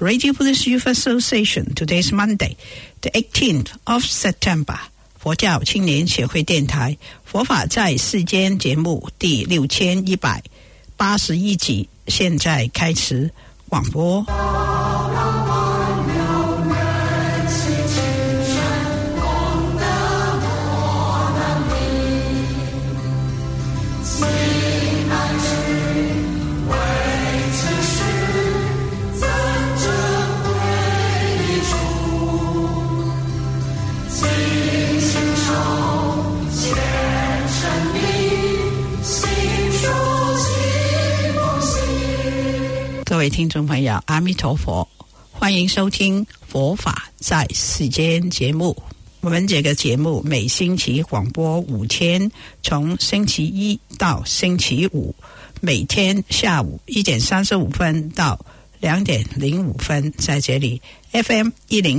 Radio Buddhist Youth Association. Today is Monday, the 18th of September. 佛教青年协会电台佛法在世间节目第6181集，现在开始广播。各位听众朋友，阿弥陀佛，欢迎收听佛法在世间节目。我们这个节目每星期广播5天，从星期一到星期五，每天下午1点35分到2点05分，在这里 FM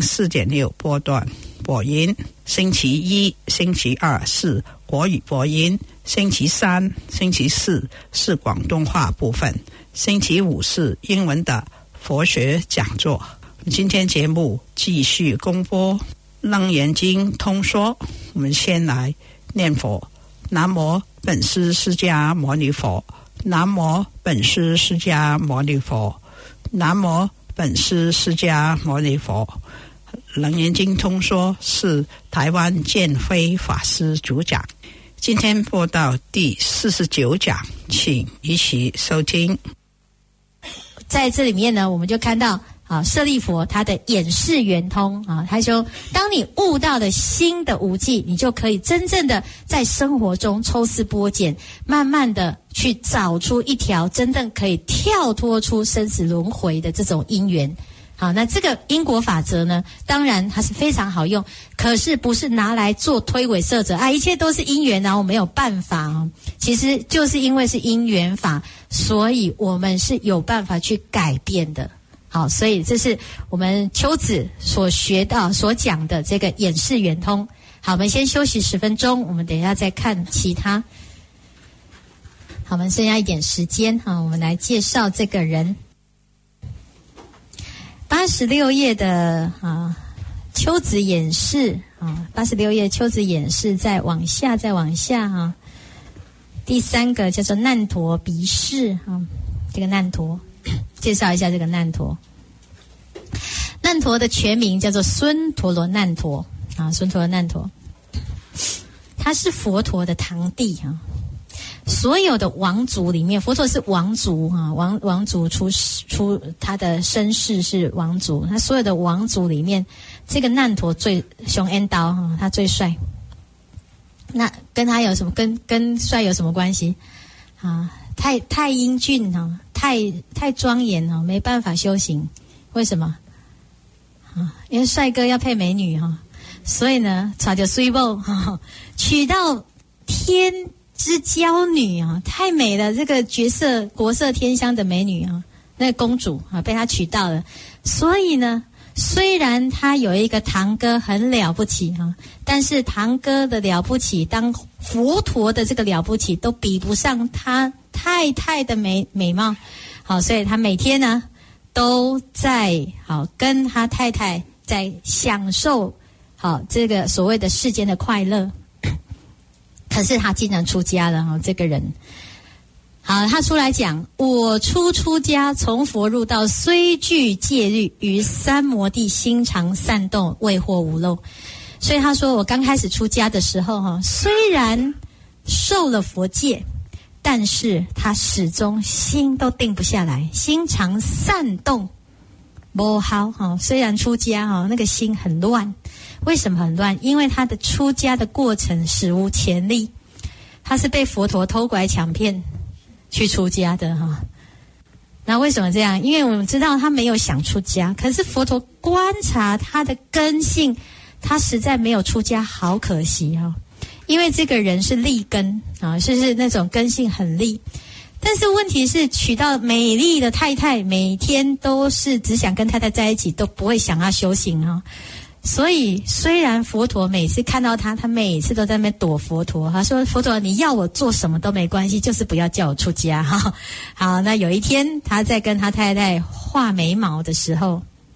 104.6波段播音。星期一、星期二是国语播音，星期三、星期四是广东话部分，星期五是英文的佛学讲座。今天节目继续公播《楞严经》通说。我们先来念佛：南无本师释迦牟尼佛，南无本师释迦牟尼佛，南无本师释迦牟尼佛。楞严经通说是台湾建辉法师主讲。今天播到第49讲，请一起收听。 在这里面呢，我们就看到舍利佛他的演示圆通他说，当你悟到了心的无记，你就可以真正的在生活中抽丝剥茧，慢慢的去找出一条真正可以跳脱出生死轮回的这种因缘。好，那这个因果法则呢，当然它是非常好用，可是不是拿来做推诿摄责一切都是因缘，然后没有办法其实就是因为是因缘法，所以我们是有办法去改变的。好，所以这是我们秋子所学到所讲的这个演示圆通。好，我们先休息10分钟，我们等一下再看其他。好，我们剩下一点时间我们来介绍这个人。86页的秋子演示86页秋子演示，再往下第3个叫做难陀鼻示这个难陀，介绍一下这个难陀。难陀的全名叫做孙陀罗难陀孙陀罗难陀，他是佛陀的堂弟所有的王族里面，佛陀是王族王族出他的身世是王族，他所有的王族里面，这个难陀最雄恩刀他最帅。那跟他有什么跟帅有什么关系太英俊太庄严没办法修行。为什么因为帅哥要配美女所以呢找就水某娶到天之娇女太美了，这个国色天香的美女那个公主被他娶到了。所以呢，虽然他有一个堂哥很了不起但是堂哥的了不起，当佛陀的这个了不起都比不上他太太的美貌。好，所以他每天呢都在跟他太太在享受这个所谓的世间的快乐。可是他竟然出家了这个人。好，他出来讲，我出家，从佛入道，虽具戒律，于三摩地心常散动，未获无漏。所以他说，我刚开始出家的时候虽然受了佛戒，但是他始终心都定不下来，心常散动，不好虽然出家那个心很乱。为什么很乱？因为他的出家的过程史无前例，他是被佛陀偷拐抢骗去出家的那为什么这样？因为我们知道他没有想出家，可是佛陀观察他的根性，他实在没有出家，好可惜因为这个人是利根是那种根性很利。但是问题是，娶到美丽的太太，每天都是只想跟太太在一起，都不会想要修行所以虽然佛陀每次看到他每次都在那边躲佛陀，他说佛陀你要我做什么都没关系，就是不要叫我出家好，那有一天他在跟他太太画眉毛的时候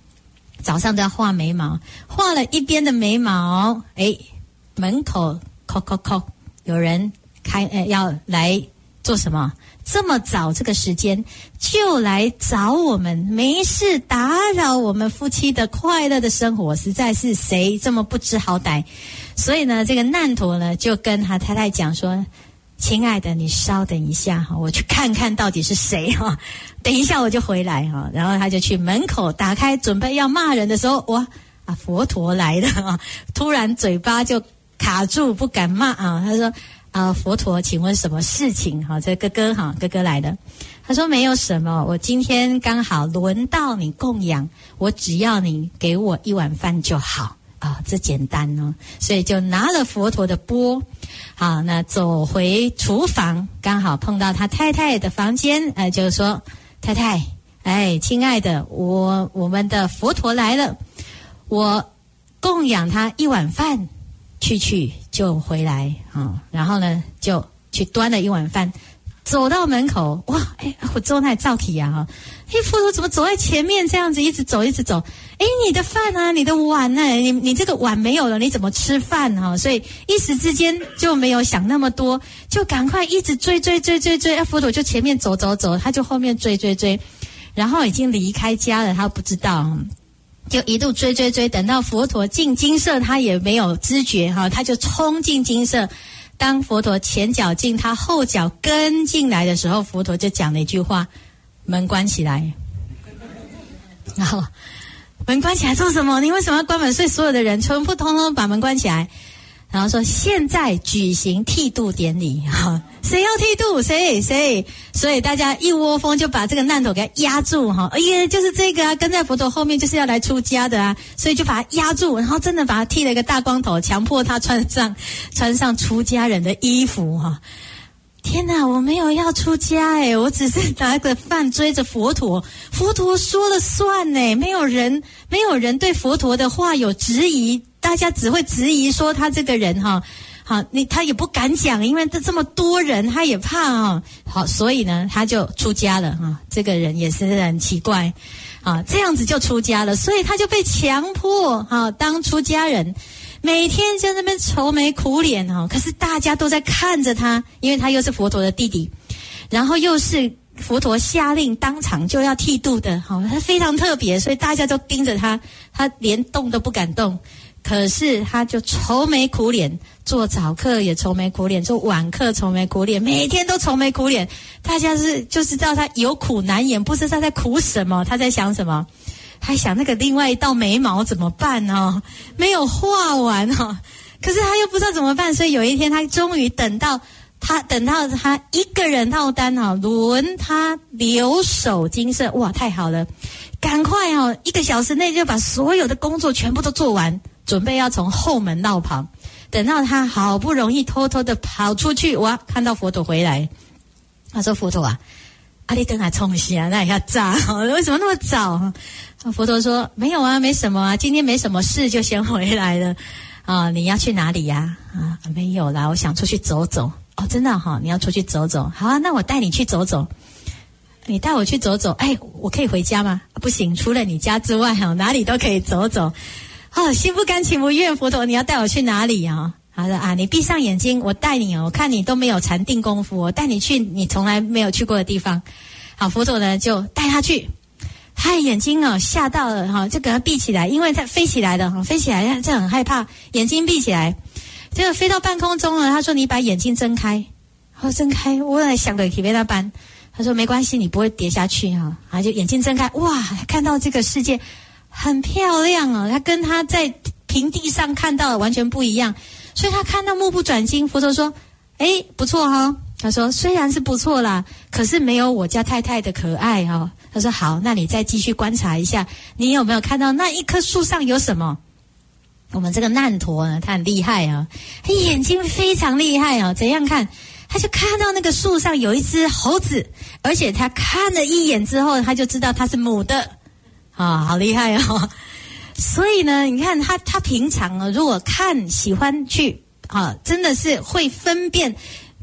早上都要画眉毛，画了一边的眉毛，门口叩，有人要来做什么？这么早这个时间就来找我们，没事打扰我们夫妻的快乐的生活，实在是谁这么不知好歹？所以呢，这个难陀呢就跟他太太讲说：“亲爱的，你稍等一下哈，我去看看到底是谁哈，等一下我就回来哈。”然后他就去门口打开，准备要骂人的时候，哇啊，佛陀来了啊！突然嘴巴就卡住，不敢骂啊。他说：“佛陀，请问什么事情？”哈，这哥哥来了。他说：“没有什么，我今天刚好轮到你供养，我只要你给我一碗饭就好。”这简单哦，所以就拿了佛陀的钵，好，那走回厨房，刚好碰到他太太的房间，就是说，太太，亲爱的，我们的佛陀来了，我供养他一碗饭，去就回来啊，然后呢，就去端了一碗饭。走到门口，哇，我坐那照起啊，佛陀怎么走在前面这样子，一直走，你的饭啊，你的碗啊，你这个碗没有了，你怎么吃饭啊？所以一时之间就没有想那么多，就赶快一直追，佛陀就前面走，他就后面追，然后已经离开家了，他不知道，就一路追，等到佛陀进精舍，他也没有知觉哈，他就冲进精舍。当佛陀前脚进，他后脚跟进来的时候，佛陀就讲了一句话：“门关起来。”然后门关起来做什么？你为什么要关门？所以所有的人全部通通把门关起来，然后说：“现在举行剃度典礼。”谁要剃度？谁？所以大家一窝蜂就把这个难陀给他压住哈！就是这个啊，跟在佛陀后面就是要来出家的啊，所以就把他压住，然后真的把他剃了一个大光头，强迫他穿上出家人的衣服哈！天哪，我没有要出家我只是拿个饭追着佛陀，佛陀说了算没有人对佛陀的话有质疑，大家只会质疑说他这个人哈。好，他也不敢讲，因为这么多人，他也怕啊。好，所以呢，他就出家了啊。这个人也是很奇怪啊，这样子就出家了，所以他就被强迫当出家人，每天在那边愁眉苦脸可是大家都在看着他，因为他又是佛陀的弟弟，然后又是佛陀下令当场就要剃度的，他非常特别，所以大家都盯着他，他连动都不敢动。可是他就愁眉苦脸，做早课也愁眉苦脸，做晚课愁眉苦脸，每天都愁眉苦脸。大家就知道他有苦难言，不知道他在苦什么，他在想什么？还想那个另外一道眉毛怎么办没有画完可是他又不知道怎么办，所以有一天他终于等到他一个人套单轮他留守精舍，哇，太好了，赶快1个小时内就把所有的工作全部都做完，准备要从后门绕跑。等到他好不容易偷偷的跑出去，哇，看到佛陀回来，他说：“佛陀啊，你等下冲洗啊，那也要炸，为什么那么早？”佛陀说：“没有啊，没什么啊，今天没什么事，就先回来了。你要去哪里呀？没有啦，我想出去走走。真的你要出去走走，好啊，那我带你去走走。你带我去走走，我可以回家吗？不行，除了你家之外哪里都可以走走。”心不甘情不愿，佛陀，你要带我去哪里他说你闭上眼睛，我带你我看你都没有禅定功夫，我带你去你从来没有去过的地方。好，佛陀呢就带他去，他眼睛吓到了就给他闭起来，因为他飞起来了飞起来这很害怕，眼睛闭起来，这个飞到半空中了。他说：“你把眼睛睁开。”睁开，我来想个体被他搬。他说：“没关系，你不会跌下去他就眼睛睁开，哇，看到这个世界很漂亮他跟他在平地上看到的完全不一样，所以他看到目不转睛。佛陀说：“不错他说：“虽然是不错啦，可是没有我家太太的可爱他说：“好，那你再继续观察一下，你有没有看到那一棵树上有什么？”我们这个难陀呢，他很厉害他眼睛非常厉害怎样看？他就看到那个树上有一只猴子，而且他看了一眼之后，他就知道它是母的。好厉害所以呢，你看他平常如果喜欢去真的是会分辨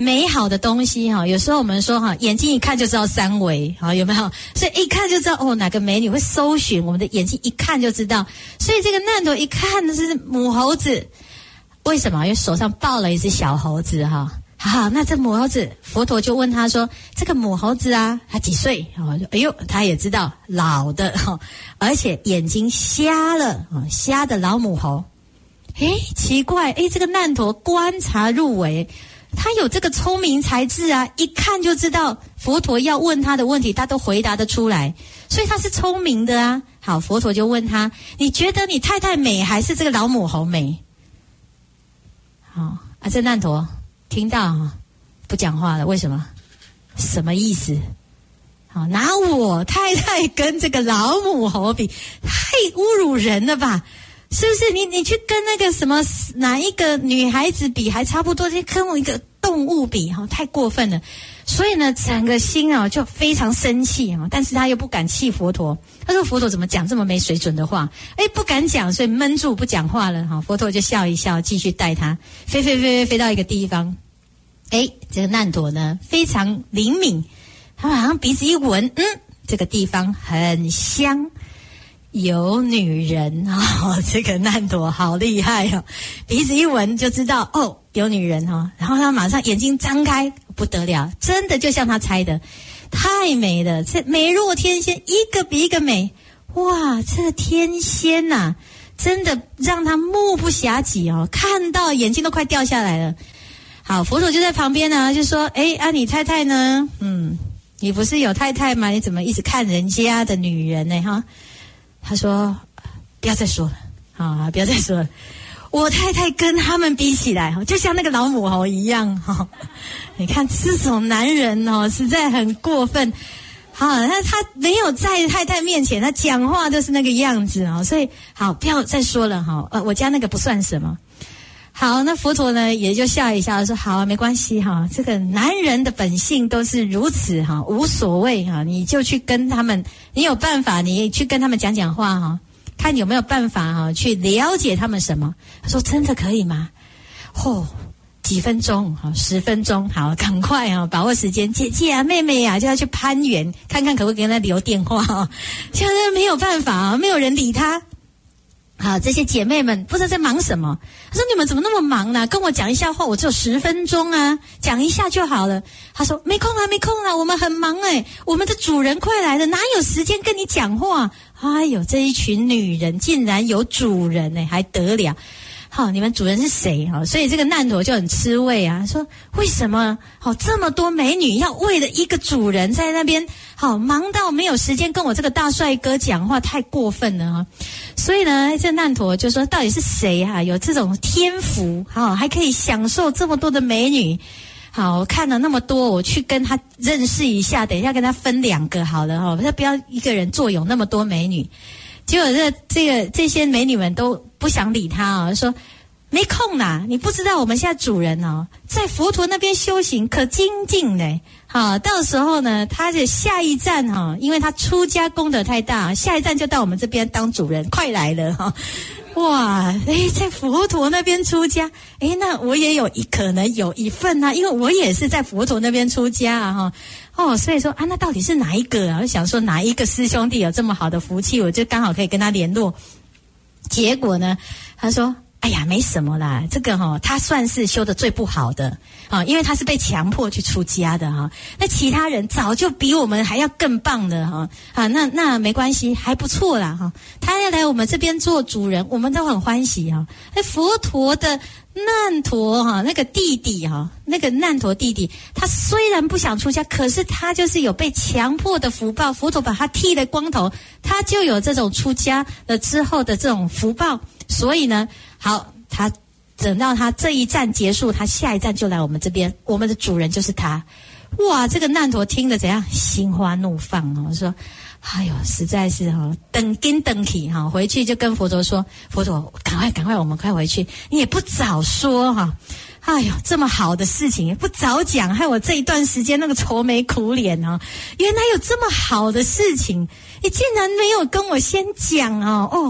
美好的东西哈，有时候我们说哈，眼睛一看就知道三维，好有没有？所以一看就知道哦，哪个美女会搜寻，我们的眼睛一看就知道。所以这个难陀一看的是母猴子，为什么？因为手上抱了一只小猴子哈。好，那这母猴子，佛陀就问他说：“这个母猴子啊，他几岁？”哎呦，他也知道老的哈，而且眼睛瞎了，瞎的老母猴。奇怪，这个难陀观察入微。他有这个聪明才智啊，一看就知道佛陀要问他的问题，他都回答得出来，所以他是聪明的啊。好，佛陀就问他：你觉得你太太美还是这个老母猴美？好啊，这难陀听到不讲话了，为什么？什么意思？好，拿我太太跟这个老母猴比，太侮辱人了吧？是不是？你去跟那个什么哪一个女孩子比还差不多，就跟我一个动物比太过分了。所以呢，整个心就非常生气但是他又不敢气佛陀。他说佛陀怎么讲这么没水准的话？不敢讲，所以闷住不讲话了佛陀就笑一笑，继续带他飞到一个地方。这个难陀呢非常灵敏，他马上鼻子一闻，这个地方很香。有女人这个难陀好厉害鼻子一闻就知道有女人然后他马上眼睛张开，不得了，真的就像他猜的，太美了，这美若天仙，一个比一个美，哇，这个天仙啊，真的让他目不暇接看到眼睛都快掉下来了。好，佛陀就在旁边呢，就说你太太呢？你不是有太太吗？你怎么一直看人家的女人呢他说不要再说了不要再说了，我太太跟他们比起来就像那个老母猴一样你看这种男人实在很过分。好，他没有在太太面前，他讲话就是那个样子所以好，不要再说了我家那个不算什么。好，那佛陀呢也就笑一笑说好啊，没关系这个男人的本性都是如此无所谓你就去跟他们，你有办法你去跟他们讲话看有没有办法去了解他们什么。他说真的可以吗？几分钟10分钟，好，赶快把握时间，姐姐啊妹妹啊就要去攀援，看看可不可以跟他留电话现在没有办法没有人理他。好，这些姐妹们不知道在忙什么。他说你们怎么那么忙呢？跟我讲一下话，我只有10分钟啊，讲一下就好了。他说没空啊，我们很忙我们的主人快来了，哪有时间跟你讲话？哎呦，这一群女人竟然有主人还得了？好，你们主人是谁所以这个难陀就很吃味啊，说为什么这么多美女要为了一个主人在那边忙到没有时间跟我这个大帅哥讲话，太过分了所以呢，这难陀就说到底是谁有这种天福还可以享受这么多的美女。好，我看了那么多，我去跟他认识一下，等一下跟他分2个好了不要一个人坐拥那么多美女。结果这些美女们都不想理他说没空啦，你不知道我们现在主人在佛陀那边修行可精进呢。好，到时候呢他的下一站因为他出家功德太大，下一站就到我们这边当主人，快来了哇，在佛陀那边出家，那我也可能有一份因为我也是在佛陀那边出家所以说那到底是哪一个我想说哪一个师兄弟有这么好的福气，我就刚好可以跟他联络。结果呢，他说哎呀，没什么啦，这个他算是修得最不好的因为他是被强迫去出家的那其他人早就比我们还要更棒的那没关系，还不错啦他要来我们这边做主人，我们都很欢喜那佛陀的难陀那个弟弟那个难陀弟弟，他虽然不想出家，可是他就是有被强迫的福报，佛陀把他剃了光头，他就有这种出家了之后的这种福报。所以呢，好，他等到他这一站结束，他下一站就来我们这边，我们的主人就是他。哇，这个难陀听了怎样？心花怒放说哎呦，实在是等起回去就跟佛陀说，佛陀赶快我们快回去，你也不早说哎呦，这么好的事情也不早讲，害我这一段时间那个愁眉苦脸原来有这么好的事情，你竟然没有跟我先讲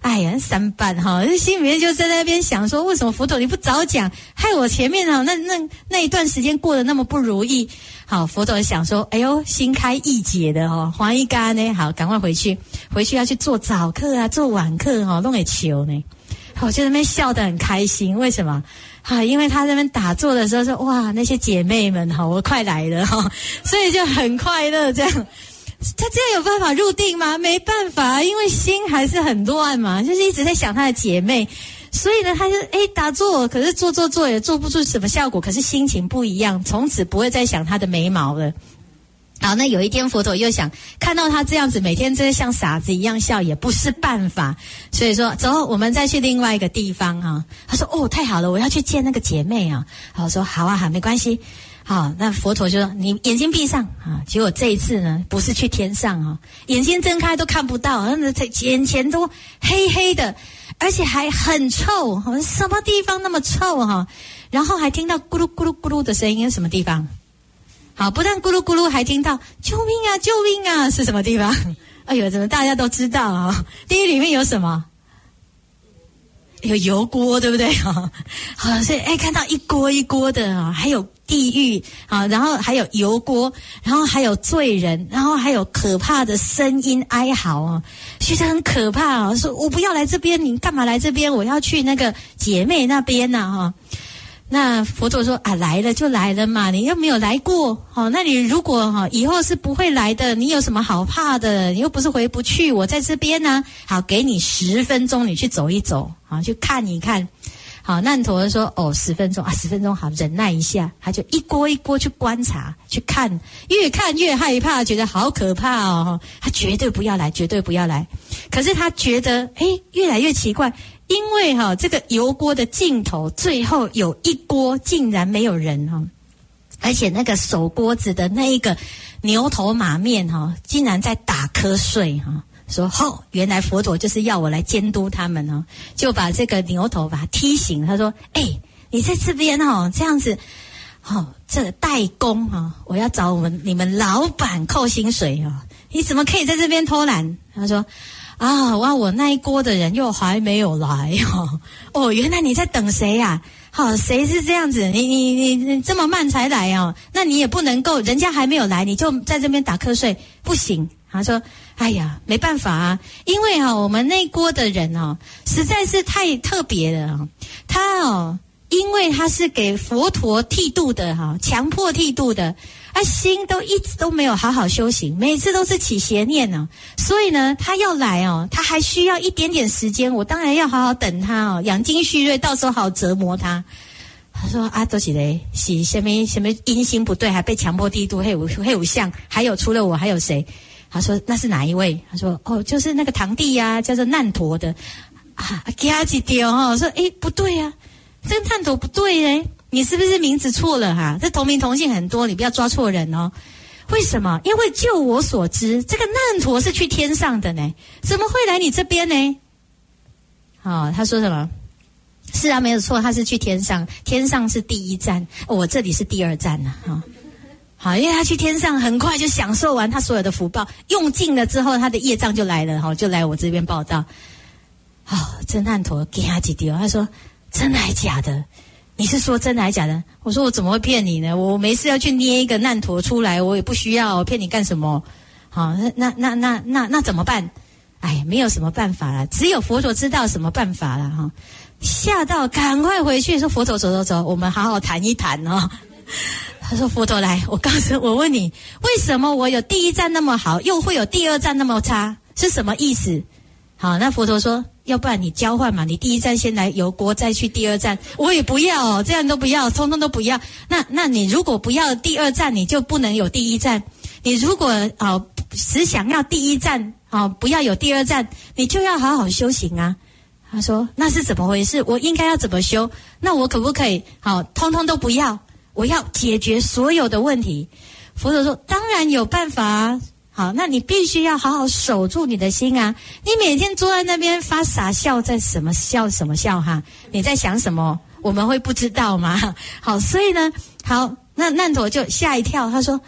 哎呀三半哈，心里面就在那边想说，为什么佛陀你不早讲，害我前面哈那一段时间过得那么不如意。好，佛陀想说，哎呦，心开意解的哦，黄一干呢，好，赶快回去要去做早课啊，做晚课哈，弄给求呢。我就在那边笑得很开心，为什么？因为他在那边打坐的时候说，哇，那些姐妹们哈，我快来了哈，所以就很快乐这样。他这样有办法入定吗？没办法，因为心还是很乱嘛，就是一直在想他的姐妹。所以呢，他就打坐，可是做也做不出什么效果，可是心情不一样，从此不会再想他的眉毛了。好，那有一天佛陀又想看到他这样子每天真的像傻子一样笑也不是办法，所以说走，我们再去另外一个地方啊。他说哦，太好了，我要去见那个姐妹啊。好，我说好啊，好，没关系。好，那佛陀就说你眼睛闭上啊。结果这一次呢，不是去天上啊，眼睛睁开都看不到，眼前都黑黑的，而且还很臭，什么地方那么臭哈？然后还听到咕噜咕噜咕噜的声音，什么地方？好，不但咕噜咕噜，还听到救命啊救命啊，是什么地方？哎呦，怎么大家都知道啊？地狱里面有什么？有油锅，对不对？好，所以看到一锅一锅的啊，还有地狱啊，然后还有油锅，然后还有罪人，然后还有可怕的声音哀嚎啊，觉得很可怕啊。说我不要来这边，你干嘛来这边？我要去那个姐妹那边呐哈。那佛陀说啊，来了就来了嘛，你又没有来过，那你如果以后是不会来的，你有什么好怕的？你又不是回不去，我在这边呢。好，给你10分钟，你去走一走，好，去看一看。好，难陀说哦，10分钟啊，10分钟好，忍耐一下。他就一锅一锅去观察，去看，越看越害怕，觉得好可怕哦。他绝对不要来，绝对不要来。可是他觉得越来越奇怪。因为这个油锅的尽头，最后有一锅竟然没有人哈，而且那个守锅子的那一个牛头马面哈，竟然在打瞌睡哈。说原来佛陀就是要我来监督他们哦，就把这个牛头把他踢醒。他说：“你在这边这样子，这个代工我要找你们老板扣薪水你怎么可以在这边偷懒？”他说。我那一锅的人又还没有来原来你在等谁呀？谁是这样子？你这么慢才来那你也不能够，人家还没有来你就在这边打瞌睡，不行。他说：“哎呀，没办法啊，因为我们那一锅的人实在是太特别了他因为他是给佛陀剃度的强迫剃度的。”心都一直都没有好好修行，每次都是起邪念呢，所以呢，他要来他还需要一点点时间，我当然要好好等他养精蓄锐，到时候好折磨他。他说都是嘞，是什么阴心不对，还被强迫剃度，黑有像，还有除了我还有谁？他说那是哪一位？他说就是那个堂弟呀，叫做难陀的给他几丢说不对啊，这个难陀不对嘞。你是不是名字错了这同名同姓很多，你不要抓错人哦。为什么？因为就我所知，这个难陀是去天上的呢，怎么会来你这边呢？他说什么？是啊，没有错，他是去天上，天上是第一站，我这里是第2站好，因为他去天上很快就享受完他所有的福报，用尽了之后，他的业障就来了就来我这边报道。这难陀给他几丢，他说真的还假的？你是说真的还假的？我说我怎么会骗你呢？我没事要去捏一个难陀出来，我也不需要，我骗你干什么？那怎么办？没有什么办法了，只有佛陀知道什么办法了吓到赶快回去说佛陀走，我们好好谈一谈他说佛陀来，我问你，为什么我有第1站那么好，又会有第2站那么差？是什么意思？那佛陀说，要不然你交换嘛，你第1站先来油锅，再去第2站。我也不要这样都不要，通通都不要。那你如果不要第2站，你就不能有第1站。你如果只想要第1站不要有第2站，你就要好好修行啊。他说那是怎么回事？我应该要怎么修？那我可不可以通通都不要？我要解决所有的问题。佛陀说当然有办法啊。好，那你必须要好好守住你的心啊！你每天坐在那边发傻笑，在什么笑你在想什么？我们会不知道吗？好，所以呢，好，那难陀就吓一跳，他说：“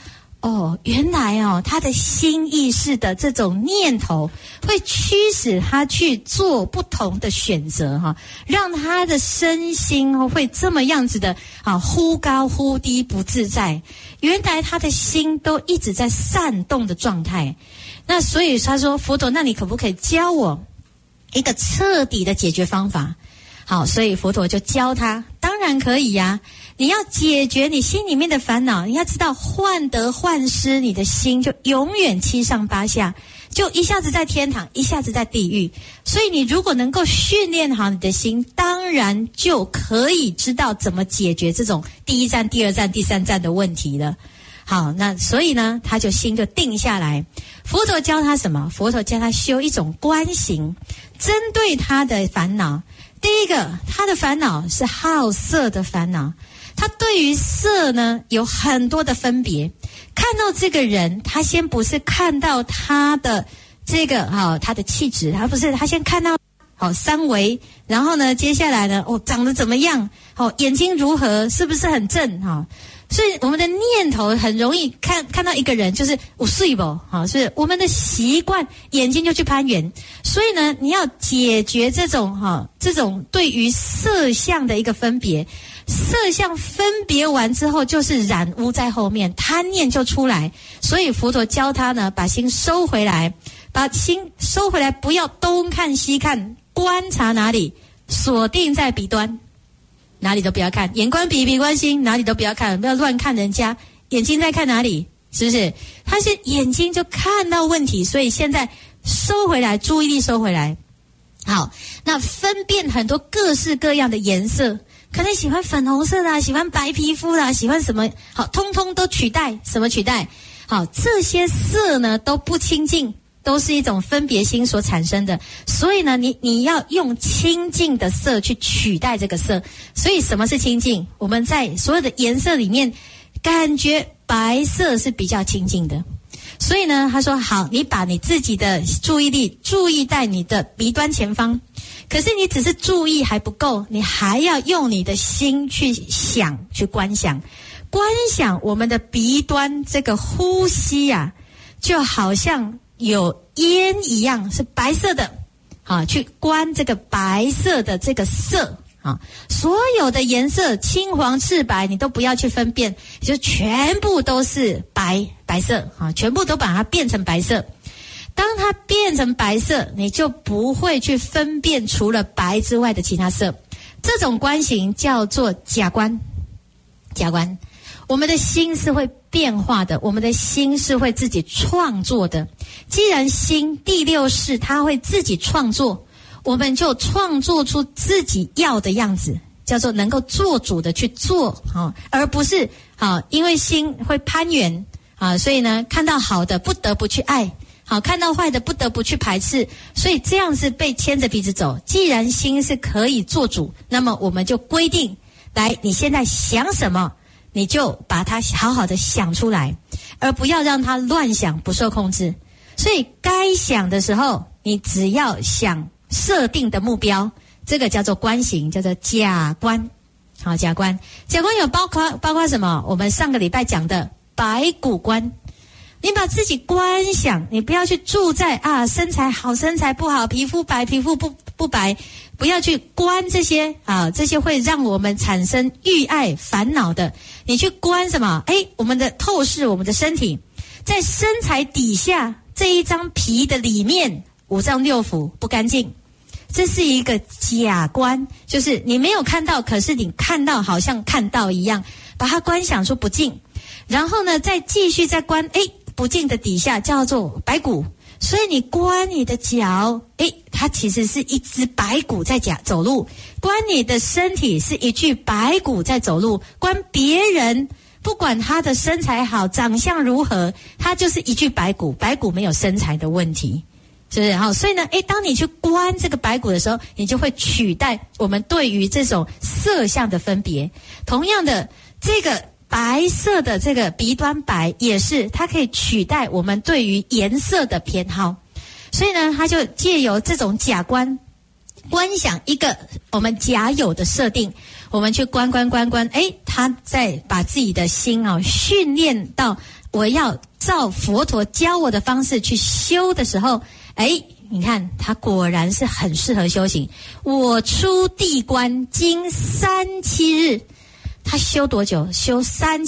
原来他的心意识的这种念头会驱使他去做不同的选择让他的身心会这么样子的忽高忽低不自在。原来他的心都一直在散动的状态。那所以他说，佛陀，那你可不可以教我一个彻底的解决方法？好，所以佛陀就教他，当然可以呀。你要解决你心里面的烦恼，你要知道患得患失，你的心就永远七上八下，就一下子在天堂，一下子在地狱。所以你如果能够训练好你的心，当然就可以知道怎么解决这种第一站、第二站、第三站的问题了。好，那所以呢，他就心就定下来。佛陀教他什么？佛陀教他修一种观行，针对他的烦恼。第一个，他的烦恼是好色的烦恼。他对于色呢有很多的分别，看到这个人，他先不是看到他的这个他的气质，他先看到三围，然后呢接下来呢长得怎么样，眼睛如何，是不是很正所以我们的念头很容易看到一个人就是有水不是我们的习惯，眼睛就去攀援。所以呢，你要解决这种对于色相的一个分别。色相分别完之后，就是染污在后面，贪念就出来。所以佛陀教他呢，把心收回来，不要东看西看，观察哪里，锁定在鼻端，哪里都不要看，眼观鼻，鼻观心，哪里都不要看，不要乱看人家，眼睛在看哪里，是不是？他是眼睛就看到问题，所以现在收回来，注意力收回来。好，那分辨很多各式各样的颜色。可能喜欢粉红色啦，喜欢白皮肤啦，喜欢什么好，通通都取代。什么取代？好，这些色呢都不清净，都是一种分别心所产生的。所以呢，你要用清净的色去取代这个色。所以什么是清净？我们在所有的颜色里面，感觉白色是比较清净的。所以呢，他说好，你把你自己的注意力注意在你的鼻端前方。可是你只是注意还不够，你还要用你的心去想，去观想。观想我们的鼻端这个呼吸就好像有烟一样，是白色的。去观这个白色的这个色。所有的颜色青黄赤白你都不要去分辨，就全部都是白色。全部都把它变成白色。当它变成白色，你就不会去分辨除了白之外的其他色。这种观行叫做假观。假观，我们的心是会变化的，我们的心是会自己创作的。既然心第六识它会自己创作，我们就创作出自己要的样子，叫做能够做主的去做，而不是因为心会攀援所以呢，看到好的不得不去爱，看到坏的不得不去排斥，所以这样是被牵着鼻子走。既然心是可以做主，那么我们就规定，来，你现在想什么，你就把它好好的想出来，而不要让它乱想不受控制。所以该想的时候，你只要想设定的目标，这个叫做观行，叫做假观。好，假观有包括什么？我们上个礼拜讲的白骨观。你把自己观想，你不要去住在身材好身材不好，皮肤白皮肤不白，不要去观这些这些会让我们产生欲爱烦恼的。你去观什么？我们的透视，我们的身体在身材底下这一张皮的里面，五脏六腑不干净，这是一个假观，就是你没有看到，可是你看到好像看到一样，把它观想出不净。然后呢，再继续再观，不净的底下叫做白骨。所以你观你的脚，它其实是一只白骨在走路；观你的身体是一具白骨在走路；观别人，不管他的身材好，长相如何，他就是一具白骨。白骨没有身材的问题，是不是？好，所以呢，当你去观这个白骨的时候，你就会取代我们对于这种色相的分别。同样的，这个白色的这个鼻端白也是，它可以取代我们对于颜色的偏好。所以呢，它就借由这种假观想一个我们假有的设定，我们去观，他在把自己的心训练到我要照佛陀教我的方式去修的时候，你看他果然是很适合修行。我出地观经3-7日，他修多久？修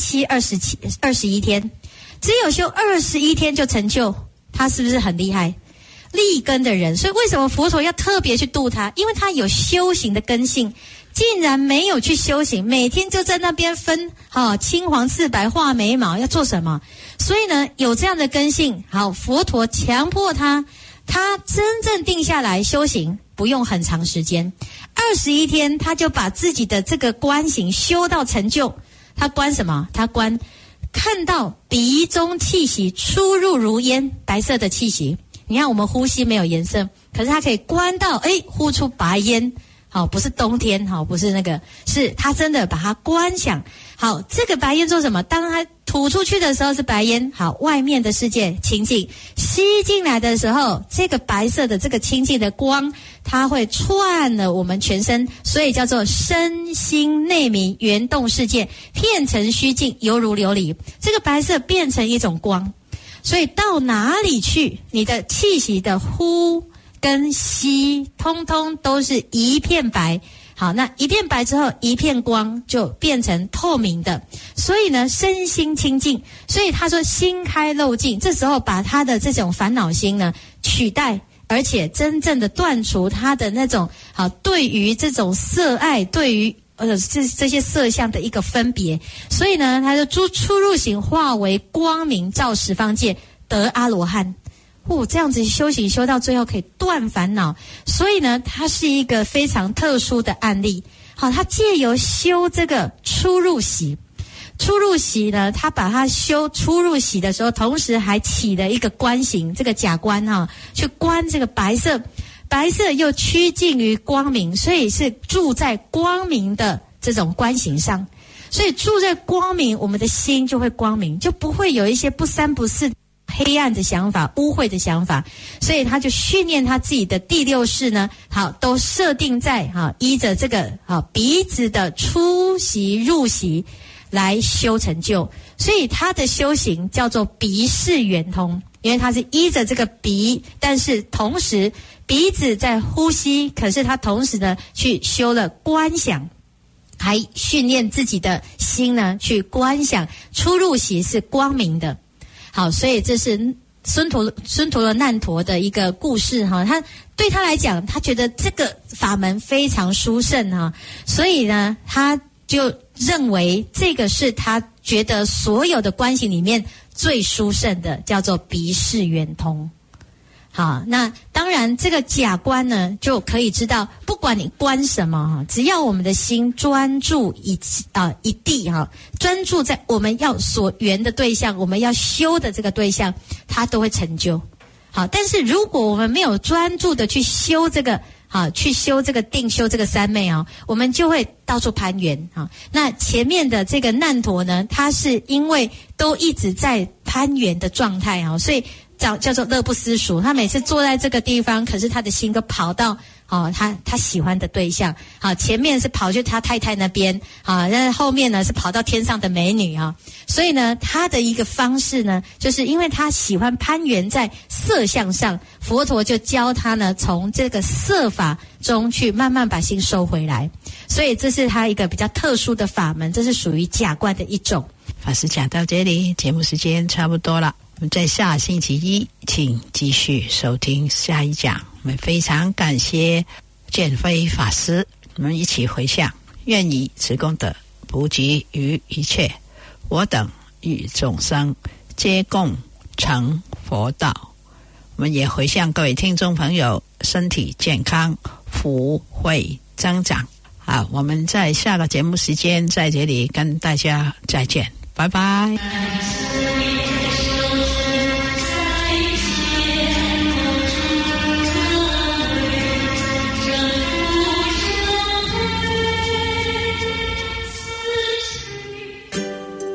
3-7-21天，只有修21天就成就，他是不是很厉害？立根的人，所以为什么佛陀要特别去度他？因为他有修行的根性，竟然没有去修行，每天就在那边分青黄赤白画眉毛，要做什么？所以呢，有这样的根性，佛陀强迫他真正定下来修行，不用很长时间，21天他就把自己的这个观行修到成就。他观什么？他观看到鼻中气息出入如烟，白色的气息。你看我们呼吸没有颜色，可是他可以观到呼出白烟。不是冬天，不是那个，是他真的把它观想。好，这个白烟做什么？当他吐出去的时候是白烟，好，外面的世界清净，吸进来的时候，这个白色的这个清净的光，它会串了我们全身，所以叫做身心内明圆动世界，片成虚净，犹如琉璃。这个白色变成一种光，所以到哪里去，你的气息的呼跟吸通通都是一片白。好，那一片白之后，一片光就变成透明的，所以呢，身心清净。所以他说心开漏尽，这时候把他的这种烦恼心呢取代，而且真正的断除他的那种对于这种色爱，对于这些色相的一个分别。所以呢，他就出入行化为光明，照十方界，得阿罗汉。这样子修行修到最后可以断烦恼，所以呢，它是一个非常特殊的案例。好，他借由修这个出入息呢，他把它修出入息的时候，同时还起了一个观行，这个假观去观这个白色，白色又趋近于光明，所以是住在光明的这种观行上。所以住在光明，我们的心就会光明，就不会有一些不三不四黑暗的想法、污秽的想法。所以他就训练他自己的第六识呢，都设定在依着这个鼻子的出息入息来修成就。所以他的修行叫做鼻识圆通，因为他是依着这个鼻，但是同时鼻子在呼吸，可是他同时呢去修了观想，还训练自己的心呢去观想出入息是光明的。好，所以这是孙陀罗难陀的一个故事他对他来讲，他觉得这个法门非常殊胜所以呢，他就认为这个是他觉得所有的观行里面最殊胜的，叫做鼻识圆通。好，那当然这个假观呢，就可以知道，不管你观什么只要我们的心专注一地专注在我们要所缘的对象，我们要修的这个对象，它都会成就。好，但是如果我们没有专注的去修这个去修这个定，修这个三昧我们就会到处攀缘那前面的这个难陀呢，他是因为都一直在攀缘的状态所以叫做乐不思蜀。他每次坐在这个地方，可是他的心都跑到他喜欢的对象。好，前面是跑去他太太那边那后面呢是跑到天上的美女所以呢，他的一个方式呢，就是因为他喜欢攀缘在色相上，佛陀就教他呢，从这个色法中去慢慢把心收回来。所以这是他一个比较特殊的法门，这是属于假观的一种。 法师讲到这里，节目时间差不多了。我们在下星期一请继续收听下一讲。我们非常感谢建辉法师，我们一起回向，愿以此功德普及于一切，我等与众生皆共成佛道。我们也回向各位听众朋友身体健康，福慧增长。好，我们在下个节目时间在这里跟大家再见，拜拜。